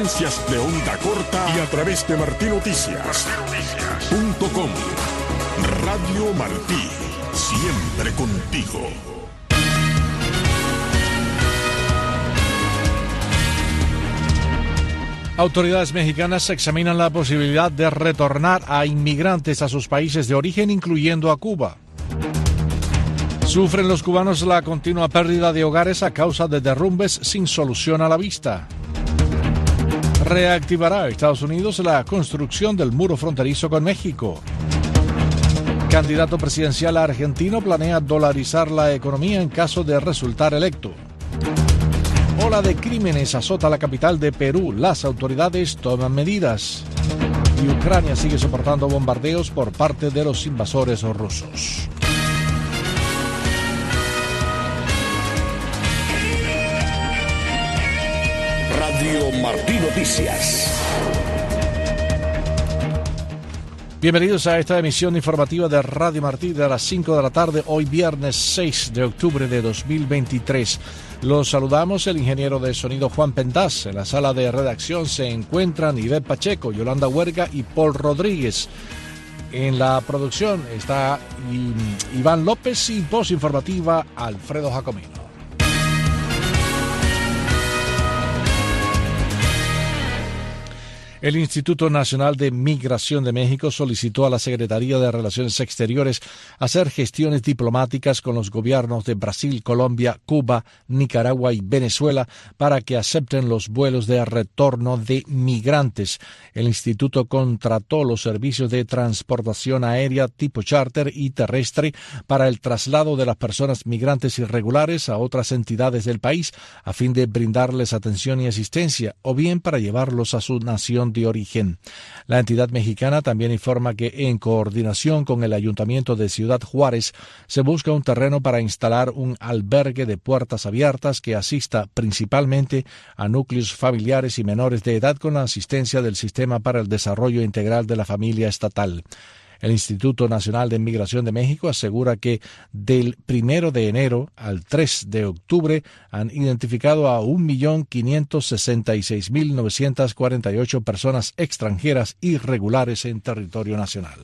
frecuencias de onda corta y a través de martinoticias.com. Radio Martí, siempre contigo. Autoridades mexicanas examinan la posibilidad de retornar a inmigrantes a sus países de origen, incluyendo a Cuba. Sufren los cubanos la continua pérdida de hogares a causa de derrumbes sin solución a la vista. Reactivará Estados Unidos la construcción del muro fronterizo con México. Candidato presidencial argentino planea dolarizar la economía en caso de resultar electo. Ola de crímenes azota la capital de Perú. Las autoridades toman medidas. Y Ucrania sigue soportando bombardeos por parte de los invasores rusos. Radio Martí Noticias. Bienvenidos a esta emisión informativa de Radio Martí de las 5 de la tarde, hoy viernes 6 de octubre de 2023. Los saludamos, el ingeniero de sonido Juan Pentaz. En la sala de redacción se encuentran Ivette Pacheco, Yolanda Huerga y Paul Rodríguez. En la producción está Iván López y voz informativa Alfredo Jacomino. El Instituto Nacional de Migración de México solicitó a la Secretaría de Relaciones Exteriores hacer gestiones diplomáticas con los gobiernos de Brasil, Colombia, Cuba, Nicaragua y Venezuela para que acepten los vuelos de retorno de migrantes. El instituto contrató los servicios de transportación aérea tipo charter y terrestre para el traslado de las personas migrantes irregulares a otras entidades del país a fin de brindarles atención y asistencia o bien para llevarlos a su nación de origen. La entidad mexicana también informa que en coordinación con el Ayuntamiento de Ciudad Juárez se busca un terreno para instalar un albergue de puertas abiertas que asista principalmente a núcleos familiares y menores de edad con la asistencia del Sistema para el Desarrollo Integral de la Familia Estatal. El Instituto Nacional de Migración de México asegura que del 1 de enero al 3 de octubre han identificado a 1.566.948 personas extranjeras irregulares en territorio nacional.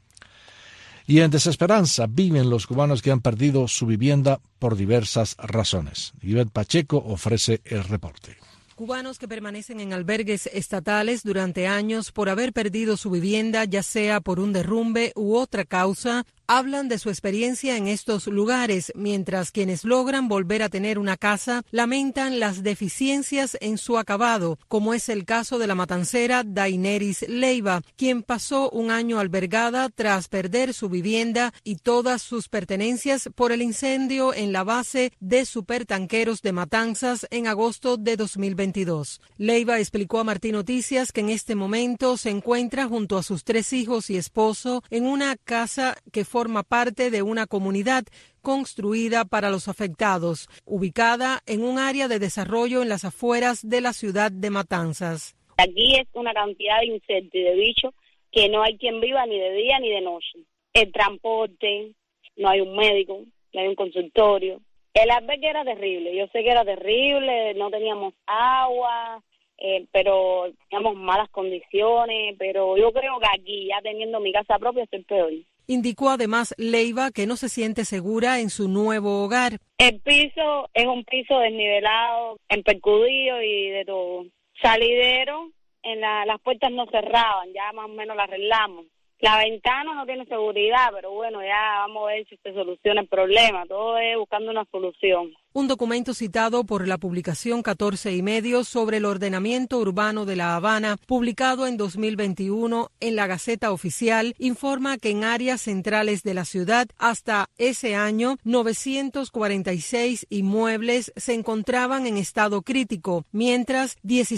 Y en desesperanza viven los cubanos que han perdido su vivienda por diversas razones. Ivette Pacheco ofrece el reporte. Cubanos que permanecen en albergues estatales durante años por haber perdido su vivienda, ya sea por un derrumbe u otra causa, hablan de su experiencia en estos lugares, mientras quienes logran volver a tener una casa lamentan las deficiencias en su acabado, como es el caso de la matancera Daineris Leiva, quien pasó un año albergada tras perder su vivienda y todas sus pertenencias por el incendio en la base de supertanqueros de Matanzas en agosto de 2022. Leiva explicó a Martí Noticias que en este momento se encuentra junto a sus 3 hijos y esposo en una casa que forma parte de una comunidad construida para los afectados, ubicada en un área de desarrollo en las afueras de la ciudad de Matanzas. Aquí es una cantidad de insectos y de bichos que no hay quien viva ni de día ni de noche. El transporte, no hay un médico, no hay un consultorio. El albergue era terrible, yo sé que era terrible, no teníamos agua, pero teníamos malas condiciones, pero yo creo que aquí, ya teniendo mi casa propia, estoy peor. Indicó además Leiva que no se siente segura en su nuevo hogar. El piso es un piso desnivelado, empercudido y de todo. Salidero, las puertas no cerraban, ya más o menos las arreglamos. La ventana no tiene seguridad, pero bueno, ya vamos a ver si se soluciona el problema. Todo es buscando una solución. Un documento citado por la publicación 14 y medio sobre el ordenamiento urbano de La Habana, publicado en 2021 en la Gaceta Oficial, informa que en áreas centrales de la ciudad hasta ese año 946 inmuebles se encontraban en estado crítico, mientras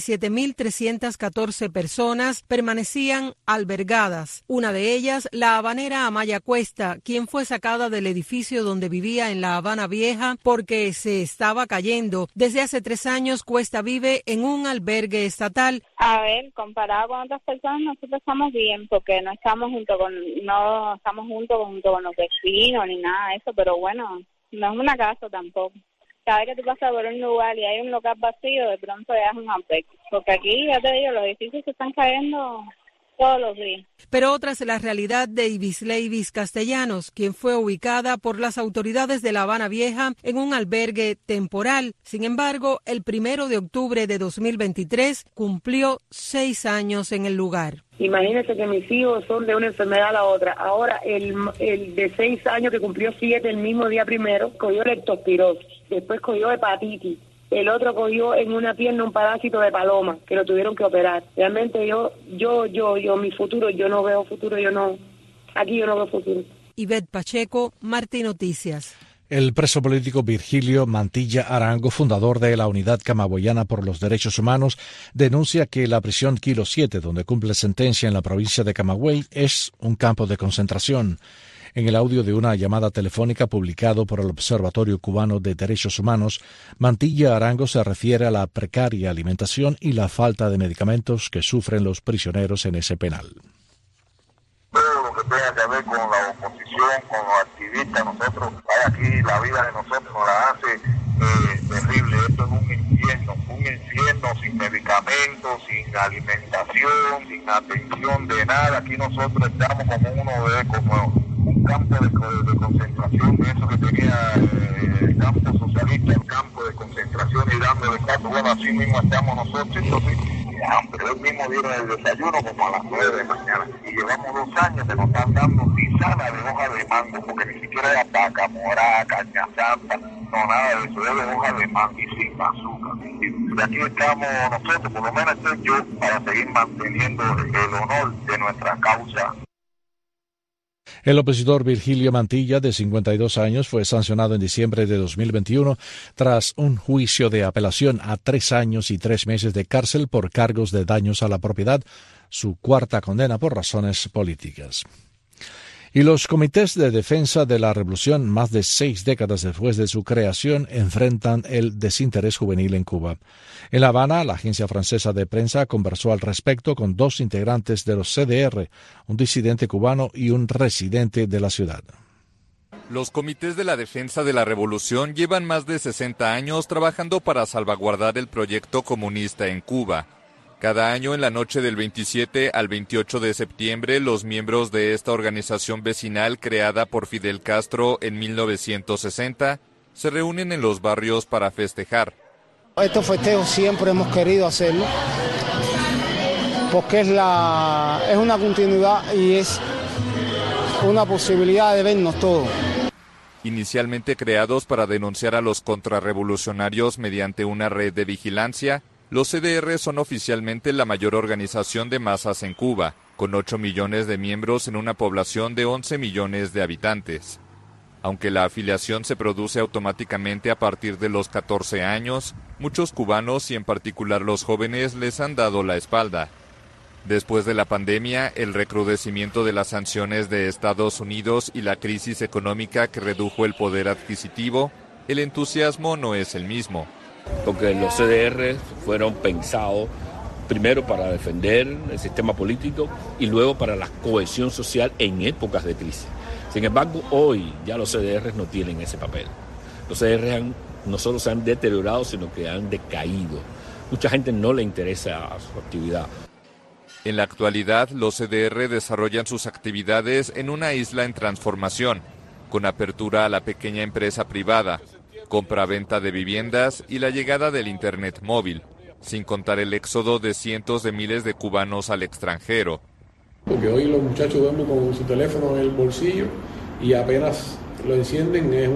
17.314 personas permanecían albergadas. Una de ellas, la habanera Amaya Cuesta, quien fue sacada del edificio donde vivía en La Habana Vieja porque se estaba cayendo. Desde hace 3 años, Cuesta vive en un albergue estatal. A ver, comparado con otras personas, nosotros estamos bien, porque no estamos junto con los vecinos ni nada de eso, pero bueno, no es una casa tampoco. cada vez que tú pasas por un lugar y hay un local vacío, de pronto ya es un albergue. Porque aquí, ya te digo, los edificios se están cayendo todos los días. Pero otra es la realidad de Ibisleivis Castellanos, quien fue ubicada por las autoridades de La Habana Vieja en un albergue temporal. Sin embargo, el 1 de octubre de 2023 cumplió 6 años en el lugar. Imagínense que mis hijos son de una enfermedad a la otra. Ahora, el de 6 años que cumplió 7 el mismo día primero, cogió leptospirosis, después cogió hepatitis. El otro cogió en una pierna un parásito de paloma, que lo tuvieron que operar. Realmente mi futuro, yo no veo futuro, aquí yo no veo futuro. Ivette Pacheco, Martí Noticias. El preso político Virgilio Mantilla Arango, fundador de la Unidad Camagüeyana por los Derechos Humanos, denuncia que la prisión Kilo 7, donde cumple sentencia en la provincia de Camagüey, es un campo de concentración. En el audio de una llamada telefónica publicado por el Observatorio Cubano de Derechos Humanos, Mantilla Arango se refiere a la precaria alimentación y la falta de medicamentos que sufren los prisioneros en ese penal. Todo lo que tenga que ver con la oposición, con los activistas, nosotros, aquí la vida de nosotros nos la hace terrible. Esto es un infierno sin medicamentos, sin alimentación, sin atención de nada. Aquí nosotros estamos como un campo de concentración, eso que tenía el campo socialista, el campo de concentración y dando descanso. Bueno, así mismo estamos nosotros, entonces, pero hoy mismo dieron el desayuno como a las 9 de la mañana. Y llevamos 2 años que nos están dando tisana de hoja de mango, porque ni siquiera es ataca, morada, caña santa, no, nada de eso, es de hoja de mango y sin azúcar. Y aquí estamos nosotros, por lo menos estoy yo, para seguir manteniendo el honor de nuestra causa. El opositor Virgilio Mantilla, de 52 años, fue sancionado en diciembre de 2021 tras un juicio de apelación a 3 años y 3 meses de cárcel por cargos de daños a la propiedad, su cuarta condena por razones políticas. Y los comités de defensa de la revolución, más de 6 décadas después de su creación, enfrentan el desinterés juvenil en Cuba. En La Habana, la agencia francesa de prensa conversó al respecto con 2 integrantes de los CDR, un disidente cubano y un residente de la ciudad. Los comités de la defensa de la revolución llevan más de 60 años trabajando para salvaguardar el proyecto comunista en Cuba. Cada año, en la noche del 27 al 28 de septiembre, los miembros de esta organización vecinal creada por Fidel Castro en 1960 se reúnen en los barrios para festejar. Estos festejos siempre hemos querido hacerlo porque es una continuidad y es una posibilidad de vernos todos. Inicialmente creados para denunciar a los contrarrevolucionarios mediante una red de vigilancia, los CDR son oficialmente la mayor organización de masas en Cuba, con 8 millones de miembros en una población de 11 millones de habitantes. Aunque la afiliación se produce automáticamente a partir de los 14 años, muchos cubanos y en particular los jóvenes les han dado la espalda. Después de la pandemia, el recrudecimiento de las sanciones de Estados Unidos y la crisis económica que redujo el poder adquisitivo, el entusiasmo no es el mismo. Porque los CDR fueron pensados primero para defender el sistema político y luego para la cohesión social en épocas de crisis. Sin embargo, hoy ya los CDR no tienen ese papel. Los CDR no solo se han deteriorado, sino que han decaído. Mucha gente no le interesa su actividad. En la actualidad, los CDR desarrollan sus actividades en una isla en transformación, con apertura a la pequeña empresa privada, compra-venta de viviendas y la llegada del Internet móvil, sin contar el éxodo de cientos de miles de cubanos al extranjero. Porque hoy los muchachos duermen con su teléfono en el bolsillo y apenas lo encienden es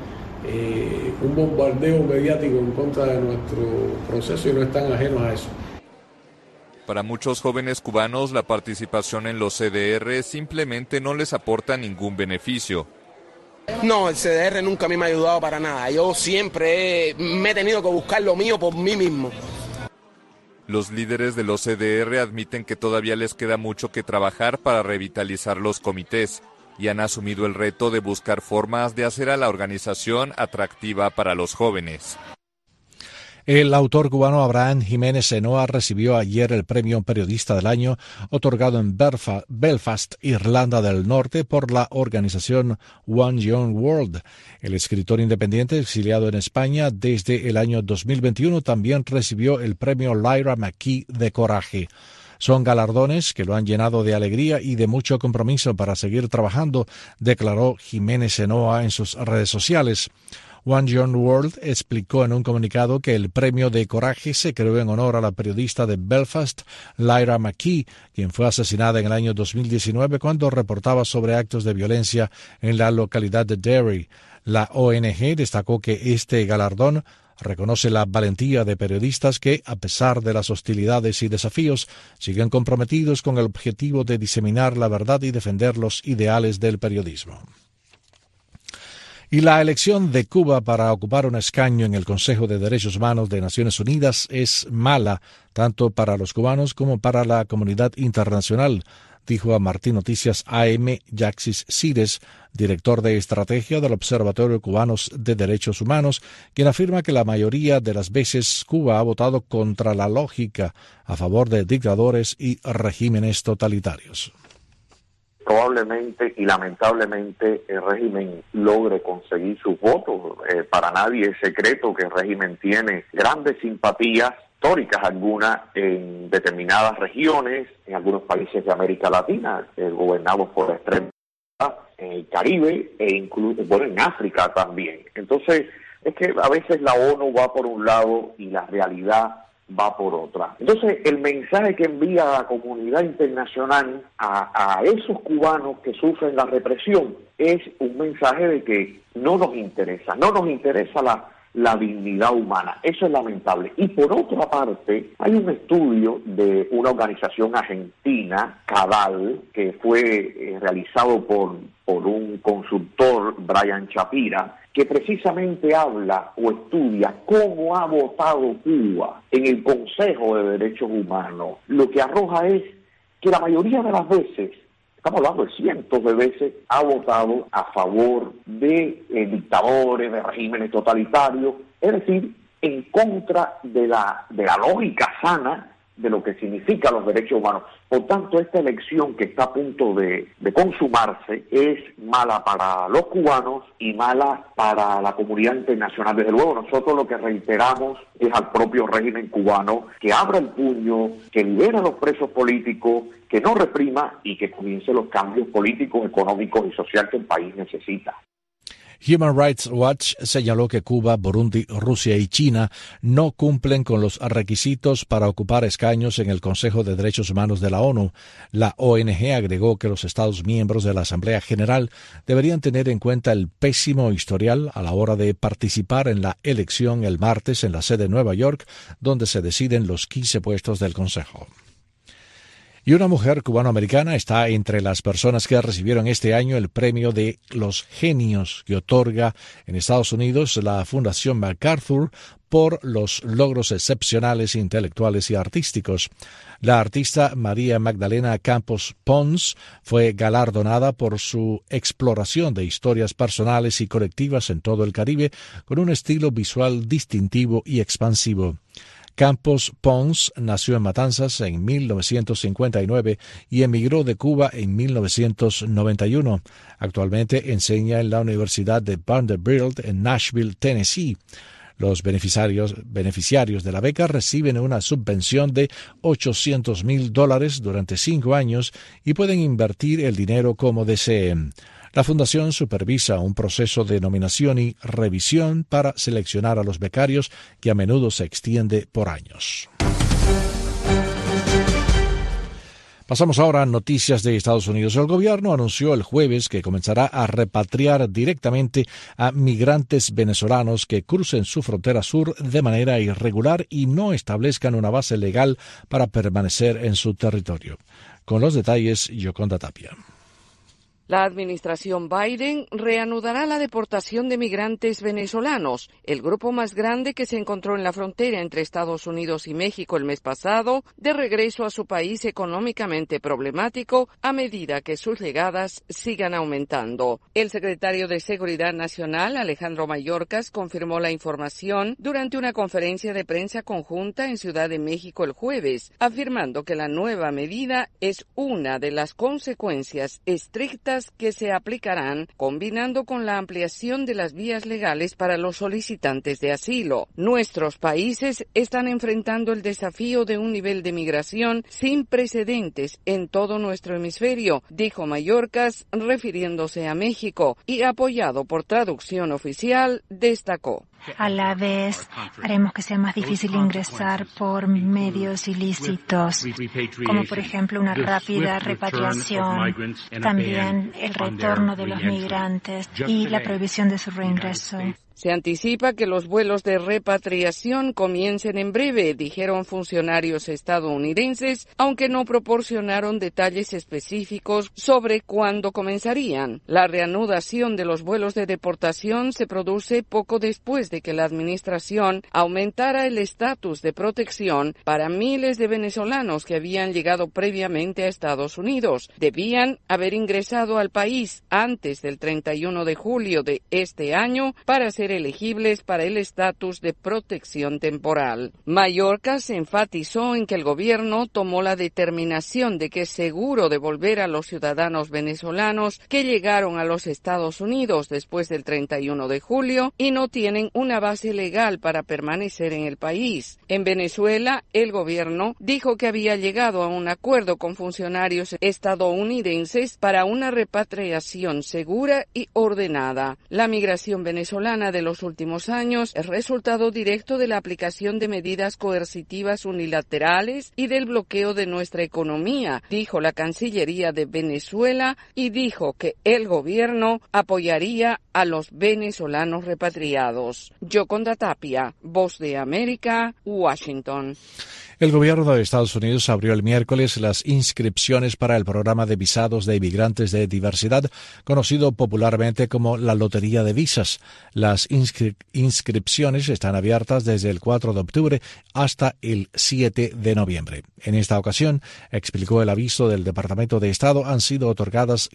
un bombardeo mediático en contra de nuestro proceso y no están ajenos a eso. Para muchos jóvenes cubanos, la participación en los CDR simplemente no les aporta ningún beneficio. No, el CDR nunca a mí me ha ayudado para nada. Yo siempre me he tenido que buscar lo mío por mí mismo. Los líderes de los CDR admiten que todavía les queda mucho que trabajar para revitalizar los comités y han asumido el reto de buscar formas de hacer a la organización atractiva para los jóvenes. El autor cubano Abraham Jiménez Enoa recibió ayer el premio Periodista del Año otorgado en Belfast, Irlanda del Norte, por la organización One Young World. El escritor independiente exiliado en España desde el año 2021 también recibió el premio Lyra McKee de Coraje. Son galardones que lo han llenado de alegría y de mucho compromiso para seguir trabajando, declaró Jiménez Enoa en sus redes sociales. One Young World explicó en un comunicado que el premio de Coraje se creó en honor a la periodista de Belfast, Lyra McKee, quien fue asesinada en el año 2019 cuando reportaba sobre actos de violencia en la localidad de Derry. La ONG destacó que este galardón reconoce la valentía de periodistas que, a pesar de las hostilidades y desafíos, siguen comprometidos con el objetivo de diseminar la verdad y defender los ideales del periodismo. Y la elección de Cuba para ocupar un escaño en el Consejo de Derechos Humanos de Naciones Unidas es mala, tanto para los cubanos como para la comunidad internacional, dijo a Martín Noticias AM Yaxis Cires, director de estrategia del Observatorio Cubanos de Derechos Humanos, quien afirma que la mayoría de las veces Cuba ha votado contra la lógica a favor de dictadores y regímenes totalitarios. Probablemente y lamentablemente el régimen logre conseguir sus votos. Para nadie es secreto que el régimen tiene grandes simpatías históricas algunas en determinadas regiones, en algunos países de América Latina, gobernados por la extrema en el Caribe e incluso en África también. Entonces, es que a veces la ONU va por un lado y la realidad va por otra. Entonces, el mensaje que envía la comunidad internacional a esos cubanos que sufren la represión es un mensaje de que no nos interesa la dignidad humana. Eso es lamentable. Y por otra parte, hay un estudio de una organización argentina, CADAL, que fue realizado por un consultor, Brian Chapira, que precisamente habla o estudia cómo ha votado Cuba en el Consejo de Derechos Humanos. Lo que arroja es que la mayoría de las veces, estamos hablando de cientos de veces, ha votado a favor de dictadores, de regímenes totalitarios, es decir, en contra de la lógica sana de lo que significan los derechos humanos. Por tanto, esta elección que está a punto de consumarse es mala para los cubanos y mala para la comunidad internacional. Desde luego, nosotros lo que reiteramos es al propio régimen cubano que abra el puño, que libere a los presos políticos, que no reprima y que comience los cambios políticos, económicos y sociales que el país necesita. Human Rights Watch señaló que Cuba, Burundi, Rusia y China no cumplen con los requisitos para ocupar escaños en el Consejo de Derechos Humanos de la ONU. La ONG agregó que los Estados miembros de la Asamblea General deberían tener en cuenta el pésimo historial a la hora de participar en la elección el martes en la sede de Nueva York, donde se deciden los 15 puestos del Consejo. Y una mujer cubanoamericana está entre las personas que recibieron este año el premio de los genios que otorga en Estados Unidos la Fundación MacArthur por los logros excepcionales intelectuales y artísticos. La artista María Magdalena Campos Pons fue galardonada por su exploración de historias personales y colectivas en todo el Caribe con un estilo visual distintivo y expansivo. Campos Pons nació en Matanzas en 1959 y emigró de Cuba en 1991. Actualmente enseña en la Universidad de Vanderbilt en Nashville, Tennessee. Los beneficiarios de la beca reciben una subvención de $800,000 durante 5 años y pueden invertir el dinero como deseen. La Fundación supervisa un proceso de nominación y revisión para seleccionar a los becarios que a menudo se extiende por años. Pasamos ahora a noticias de Estados Unidos. El gobierno anunció el jueves que comenzará a repatriar directamente a migrantes venezolanos que crucen su frontera sur de manera irregular y no establezcan una base legal para permanecer en su territorio. Con los detalles, Yoconda Tapia. La administración Biden reanudará la deportación de migrantes venezolanos, el grupo más grande que se encontró en la frontera entre Estados Unidos y México el mes pasado, de regreso a su país económicamente problemático a medida que sus llegadas sigan aumentando. El secretario de Seguridad Nacional, Alejandro Mayorkas, confirmó la información durante una conferencia de prensa conjunta en Ciudad de México el jueves, afirmando que la nueva medida es una de las consecuencias estrictas que se aplicarán combinando con la ampliación de las vías legales para los solicitantes de asilo. Nuestros países están enfrentando el desafío de un nivel de migración sin precedentes en todo nuestro hemisferio, dijo Mayorkas, refiriéndose a México, y apoyado por traducción oficial, destacó. A la vez, haremos que sea más difícil ingresar por medios ilícitos, como por ejemplo una rápida repatriación, también el retorno de los migrantes y la prohibición de su reingreso. Se anticipa que los vuelos de repatriación comiencen en breve, dijeron funcionarios estadounidenses, aunque no proporcionaron detalles específicos sobre cuándo comenzarían. La reanudación de los vuelos de deportación se produce poco después de que la administración aumentara el estatus de protección para miles de venezolanos que habían llegado previamente a Estados Unidos. Debían haber ingresado al país antes del 31 de julio de este año para ser elegibles para el estatus de protección temporal. Mayorkas enfatizó en que el gobierno tomó la determinación de que es seguro devolver a los ciudadanos venezolanos que llegaron a los Estados Unidos después del 31 de julio y no tienen una base legal para permanecer en el país. En Venezuela, el gobierno dijo que había llegado a un acuerdo con funcionarios estadounidenses para una repatriación segura y ordenada. La migración venezolana de los últimos años es resultado directo de la aplicación de medidas coercitivas unilaterales y del bloqueo de nuestra economía, dijo la Cancillería de Venezuela, y dijo que el gobierno apoyaría a los venezolanos repatriados. Yoconda Tapia, Voz de América, Washington. El gobierno de Estados Unidos abrió el miércoles las inscripciones para el programa de visados de inmigrantes de diversidad, conocido popularmente como la Lotería de Visas. Las inscripciones están abiertas desde el 4 de octubre hasta el 7 de noviembre. En esta ocasión, explicó el aviso del Departamento de Estado, han sido otorgadas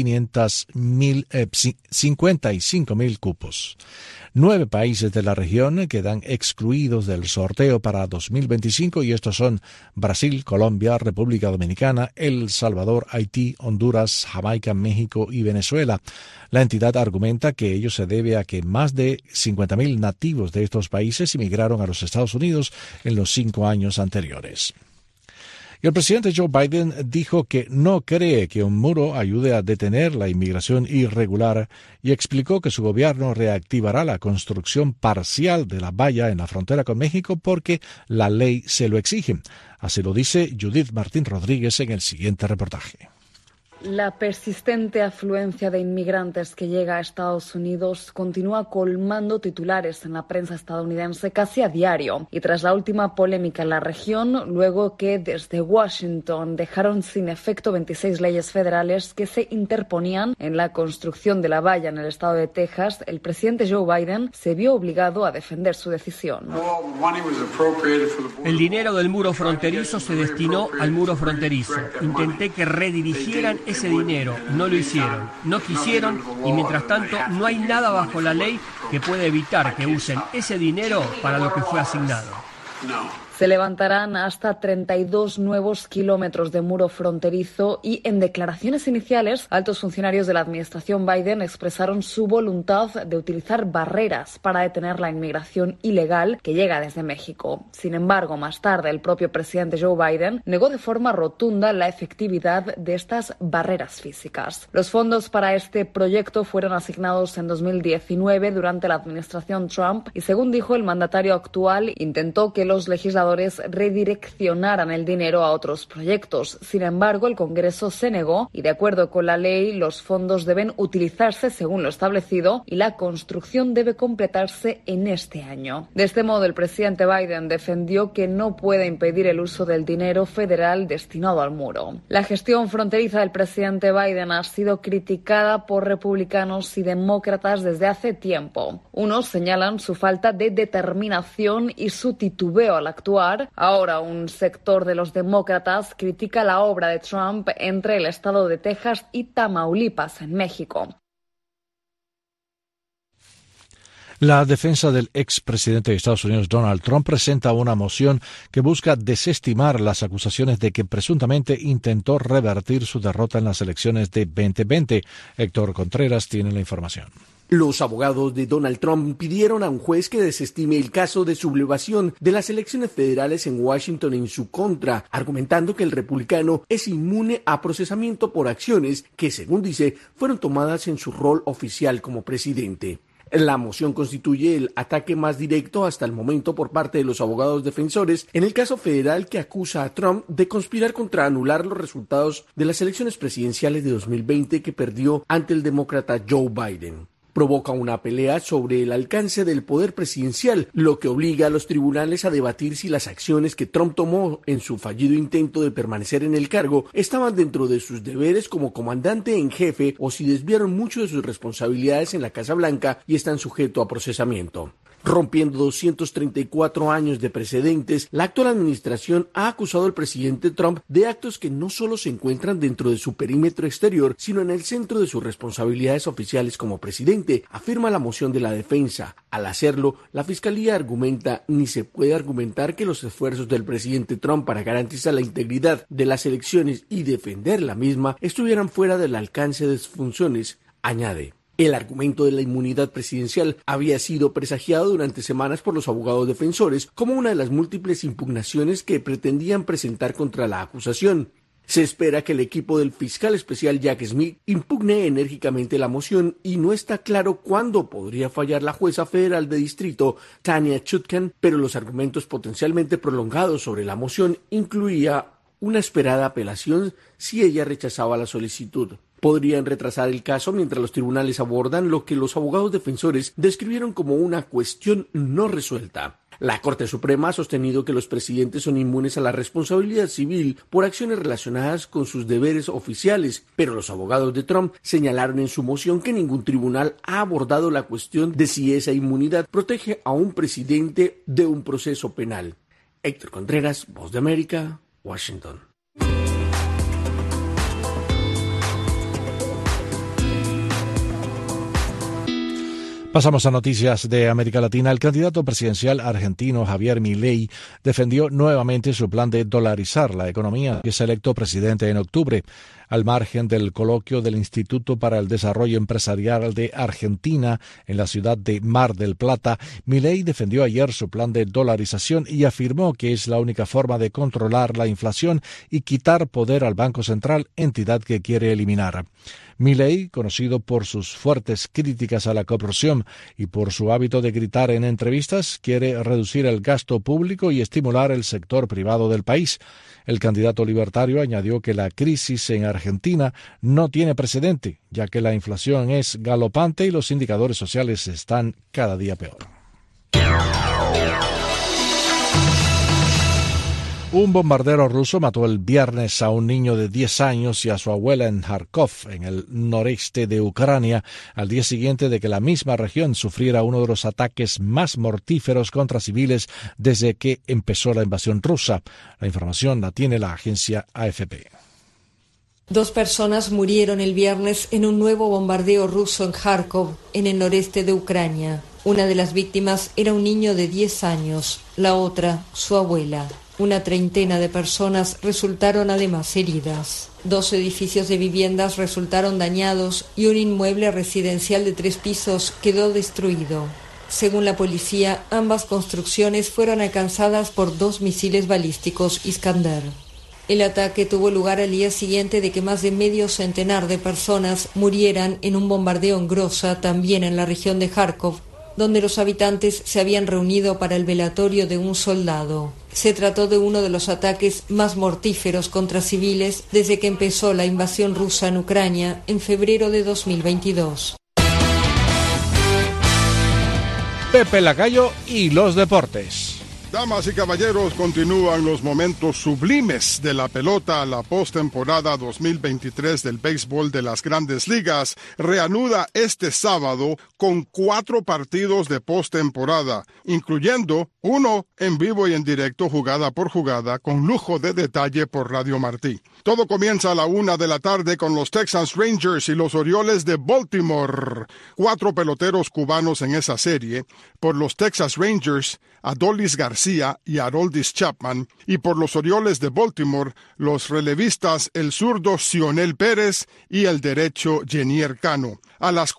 55.000 cupos. 9 países de la región quedan excluidos del sorteo para 2025 y estos son Brasil, Colombia, República Dominicana, El Salvador, Haití, Honduras, Jamaica, México y Venezuela. La entidad argumenta que ello se debe a que más de 50.000 nativos de estos países emigraron a los Estados Unidos en los 5 años anteriores. Y el presidente Joe Biden dijo que no cree que un muro ayude a detener la inmigración irregular y explicó que su gobierno reactivará la construcción parcial de la valla en la frontera con México porque la ley se lo exige. Así lo dice Judith Martín Rodríguez en el siguiente reportaje. La persistente afluencia de inmigrantes que llega a Estados Unidos continúa colmando titulares en la prensa estadounidense casi a diario. Y tras la última polémica en la región, luego que desde Washington dejaron sin efecto 26 leyes federales que se interponían en la construcción de la valla en el estado de Texas, el presidente Joe Biden se vio obligado a defender su decisión. El dinero del muro fronterizo se destinó al muro fronterizo. Intenté que redirigieran ese dinero, no lo hicieron, no quisieron y mientras tanto no hay nada bajo la ley que pueda evitar que usen ese dinero para lo que fue asignado. Se levantarán hasta 32 nuevos kilómetros de muro fronterizo y en declaraciones iniciales, altos funcionarios de la administración Biden expresaron su voluntad de utilizar barreras para detener la inmigración ilegal que llega desde México. Sin embargo, más tarde, el propio presidente Joe Biden negó de forma rotunda la efectividad de estas barreras físicas. Los fondos para este proyecto fueron asignados en 2019 durante la administración Trump y, según dijo el mandatario actual, intentó que los legisladores legisladores redireccionaran el dinero a otros proyectos. Sin embargo, el Congreso se negó y, de acuerdo con la ley, los fondos deben utilizarse según lo establecido y la construcción debe completarse en este año. De este modo, el presidente Biden defendió que no puede impedir el uso del dinero federal destinado al muro. La gestión fronteriza del presidente Biden ha sido criticada por republicanos y demócratas desde hace tiempo. Unos señalan su falta de determinación y su titubeo al actuar. Ahora, un sector de los demócratas critica la obra de Trump entre el estado de Texas y Tamaulipas, en México. La defensa del expresidente de Estados Unidos, Donald Trump, presenta una moción que busca desestimar las acusaciones de que presuntamente intentó revertir su derrota en las elecciones de 2020. Héctor Contreras tiene la información. Los abogados de Donald Trump pidieron a un juez que desestime el caso de sublevación de las elecciones federales en Washington en su contra, argumentando que el republicano es inmune a procesamiento por acciones que, según dice, fueron tomadas en su rol oficial como presidente. La moción constituye el ataque más directo hasta el momento por parte de los abogados defensores en el caso federal que acusa a Trump de conspirar contra anular los resultados de las elecciones presidenciales de 2020 que perdió ante el demócrata Joe Biden. Provoca una pelea sobre el alcance del poder presidencial, lo que obliga a los tribunales a debatir si las acciones que Trump tomó en su fallido intento de permanecer en el cargo estaban dentro de sus deberes como comandante en jefe o si desviaron mucho de sus responsabilidades en la Casa Blanca y están sujetos a procesamiento. Rompiendo 234 años de precedentes, la actual administración ha acusado al presidente Trump de actos que no solo se encuentran dentro de su perímetro exterior, sino en el centro de sus responsabilidades oficiales como presidente, afirma la moción de la defensa. Al hacerlo, la fiscalía argumenta ni se puede argumentar que los esfuerzos del presidente Trump para garantizar la integridad de las elecciones y defender la misma estuvieran fuera del alcance de sus funciones, añade. El argumento de la inmunidad presidencial había sido presagiado durante semanas por los abogados defensores como una de las múltiples impugnaciones que pretendían presentar contra la acusación. Se espera que el equipo del fiscal especial Jack Smith impugne enérgicamente la moción y no está claro cuándo podría fallar la jueza federal de distrito Tanya Chutkan, pero los argumentos potencialmente prolongados sobre la moción incluía una esperada apelación si ella rechazaba la solicitud. Podrían retrasar el caso mientras los tribunales abordan lo que los abogados defensores describieron como una cuestión no resuelta. La Corte Suprema ha sostenido que los presidentes son inmunes a la responsabilidad civil por acciones relacionadas con sus deberes oficiales, pero los abogados de Trump señalaron en su moción que ningún tribunal ha abordado la cuestión de si esa inmunidad protege a un presidente de un proceso penal. Héctor Contreras, Voz de América, Washington. Pasamos a noticias de América Latina. El candidato presidencial argentino Javier Milei defendió nuevamente su plan de dolarizar la economía, que es electo presidente en octubre. Al margen del coloquio del Instituto para el Desarrollo Empresarial de Argentina en la ciudad de Mar del Plata, Milei defendió ayer su plan de dolarización y afirmó que es la única forma de controlar la inflación y quitar poder al Banco Central, entidad que quiere eliminar. Milei, conocido por sus fuertes críticas a la corrupción y por su hábito de gritar en entrevistas, quiere reducir el gasto público y estimular el sector privado del país. El candidato libertario añadió que la crisis en Argentina no tiene precedente, ya que la inflación es galopante y los indicadores sociales están cada día peor. Un bombardero ruso mató el viernes a un niño de 10 años y a su abuela en Kharkov, en el noreste de Ucrania, al día siguiente de que la misma región sufriera uno de los ataques más mortíferos contra civiles desde que empezó la invasión rusa. La información la tiene la agencia AFP. 2 personas murieron el viernes en un nuevo bombardeo ruso en Kharkov, en el noreste de Ucrania. Una de las víctimas era un niño de 10 años, la otra, su abuela. Una treintena de personas resultaron además heridas. 2 edificios de viviendas resultaron dañados y un inmueble residencial de 3 pisos quedó destruido. Según la policía, ambas construcciones fueron alcanzadas por 2 misiles balísticos Iskander. El ataque tuvo lugar al día siguiente de que más de medio centenar de personas murieran en un bombardeo en Groza, también en la región de Kharkov, donde los habitantes se habían reunido para el velatorio de un soldado. Se trató de uno de los ataques más mortíferos contra civiles desde que empezó la invasión rusa en Ucrania en febrero de 2022. Pepe Lacayo y los deportes. Damas y caballeros, continúan los momentos sublimes de la pelota. La postemporada 2023 del béisbol de las Grandes Ligas reanuda este sábado con 4 partidos de postemporada, incluyendo uno en vivo y en directo, jugada por jugada, con lujo de detalle por Radio Martí. Todo comienza a la 1 de la tarde con los Texas Rangers y los Orioles de Baltimore. 4 peloteros cubanos en esa serie. Por los Texas Rangers, Adolis García y Aroldis Chapman, y por los Orioles de Baltimore, los relevistas el zurdo Cionel Pérez y el derecho Jenier Cano. A las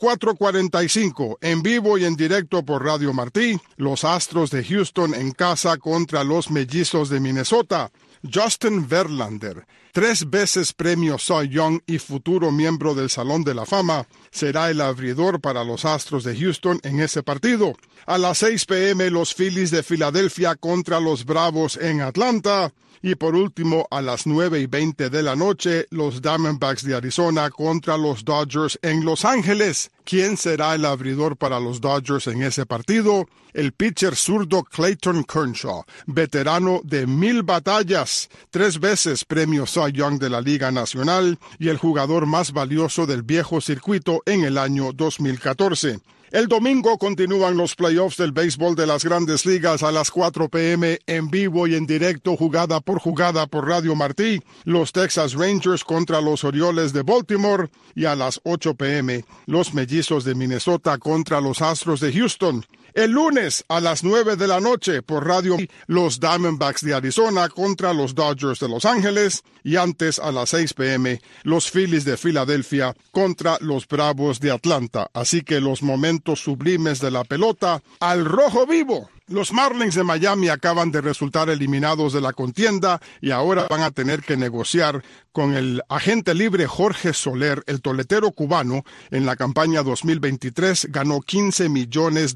4:45, en vivo y en directo por Radio Martí, los Astros de Houston en casa contra los Mellizos de Minnesota. Justin Verlander, 3 veces premio Cy Young y futuro miembro del Salón de la Fama, será el abridor para los Astros de Houston en ese partido. A las 6 p.m. los Phillies de Filadelfia contra los Bravos en Atlanta. Y por último, a las 9:20 de la noche, los Diamondbacks de Arizona contra los Dodgers en Los Ángeles. ¿Quién será el abridor para los Dodgers en ese partido? El pitcher zurdo Clayton Kershaw, veterano de 1000 batallas, 3 veces premio Cy Young de la Liga Nacional y el jugador más valioso del viejo circuito en el año 2014. El domingo continúan los playoffs del béisbol de las Grandes Ligas a las 4 p.m. en vivo y en directo, jugada por Radio Martí. Los Texas Rangers contra los Orioles de Baltimore, y a las 8 p.m. los Mellizos de Minnesota contra los Astros de Houston. El lunes a las 9 de la noche por Radio, los Diamondbacks de Arizona contra los Dodgers de Los Ángeles, y antes a las 6 p.m. los Phillies de Filadelfia contra los Bravos de Atlanta. Así que los momentos sublimes de la pelota al rojo vivo. Los Marlins de Miami acaban de resultar eliminados de la contienda y ahora van a tener que negociar con el agente libre Jorge Soler, el toletero cubano. En la campaña 2023 ganó $15 millones,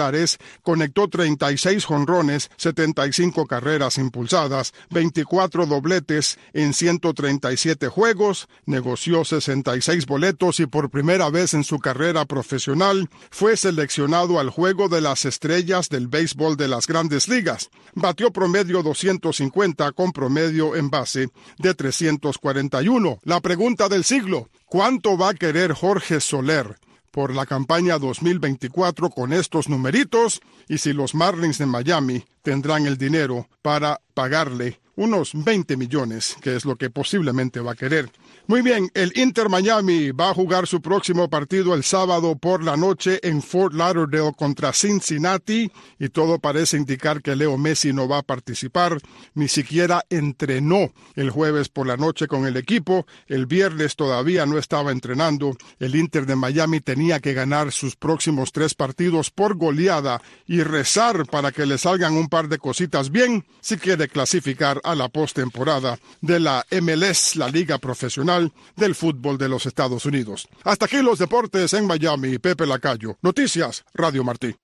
conectó 36 jonrones, 75 carreras impulsadas, 24 dobletes en 137 juegos, negoció 66 boletos y por primera vez en su carrera profesional fue seleccionado al Juego de las Estrellas del béisbol de las Grandes Ligas. Batió promedio 250 con promedio en base de 341. La pregunta del siglo: ¿cuánto va a querer Jorge Soler por la campaña 2024 con estos numeritos? Y si los Marlins de Miami tendrán el dinero para pagarle unos 20 millones, que es lo que posiblemente va a querer. Muy bien, el Inter Miami va a jugar su próximo partido el sábado por la noche en Fort Lauderdale contra Cincinnati, y todo parece indicar que Leo Messi no va a participar. Ni siquiera entrenó el jueves por la noche con el equipo. El viernes todavía no estaba entrenando. El Inter de Miami tenía que ganar sus próximos 3 partidos por goleada y rezar para que le salgan un par de cositas bien si quiere clasificar a la postemporada de la MLS, la Liga Profesional del Fútbol de los Estados Unidos. Hasta aquí los deportes en Miami. Pepe Lacayo. Noticias, Radio Martí.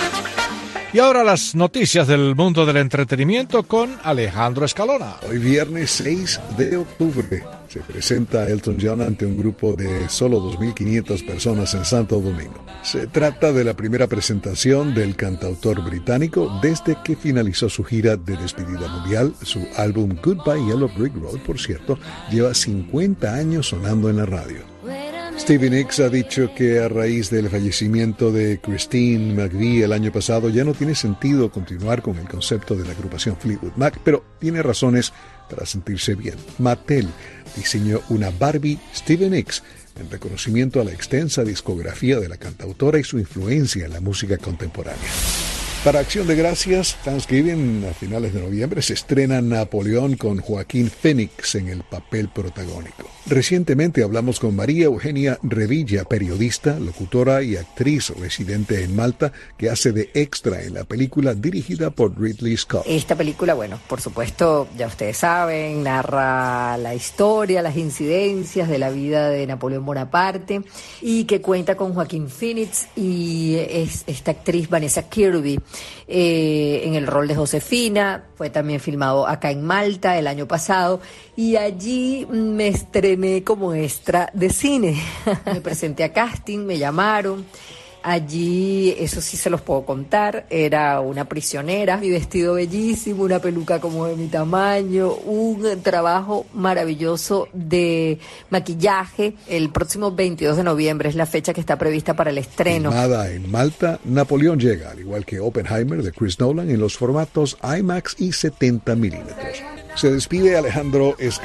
Y ahora las noticias del mundo del entretenimiento con Alejandro Escalona. Hoy viernes 6 de octubre se presenta Elton John ante un grupo de solo 2.500 personas en Santo Domingo. Se trata de la primera presentación del cantautor británico desde que finalizó su gira de despedida mundial. Su álbum Goodbye Yellow Brick Road, por cierto, lleva 50 años sonando en la radio. Stevie Nicks ha dicho que a raíz del fallecimiento de Christine McVie el año pasado ya no tiene sentido continuar con el concepto de la agrupación Fleetwood Mac, pero tiene razones para sentirse bien. Mattel diseñó una Barbie Stevie Nicks en reconocimiento a la extensa discografía de la cantautora y su influencia en la música contemporánea. Para Acción de Gracias, Thanksgiving, a finales de noviembre, se estrena Napoleón con Joaquín Phoenix en el papel protagónico. Recientemente hablamos con María Eugenia Revilla, periodista, locutora y actriz residente en Malta, que hace de extra en la película dirigida por Ridley Scott. Esta película, bueno, por supuesto, ya ustedes saben, narra la historia, las incidencias de la vida de Napoleón Bonaparte y que cuenta con Joaquín Phoenix y es esta actriz Vanessa Kirby en el rol de Josefina. Fue también filmado acá en Malta el año pasado y allí me estrené como extra de cine. Me presenté a casting, me llamaron. Allí, eso sí se los puedo contar, era una prisionera, mi vestido bellísimo, una peluca como de mi tamaño, un trabajo maravilloso de maquillaje. El próximo 22 de noviembre es la fecha que está prevista para el estreno. Filmada en Malta, Napoleón llega, al igual que Oppenheimer de Chris Nolan, en los formatos IMAX y 70 milímetros. Se despide Alejandro Escalante.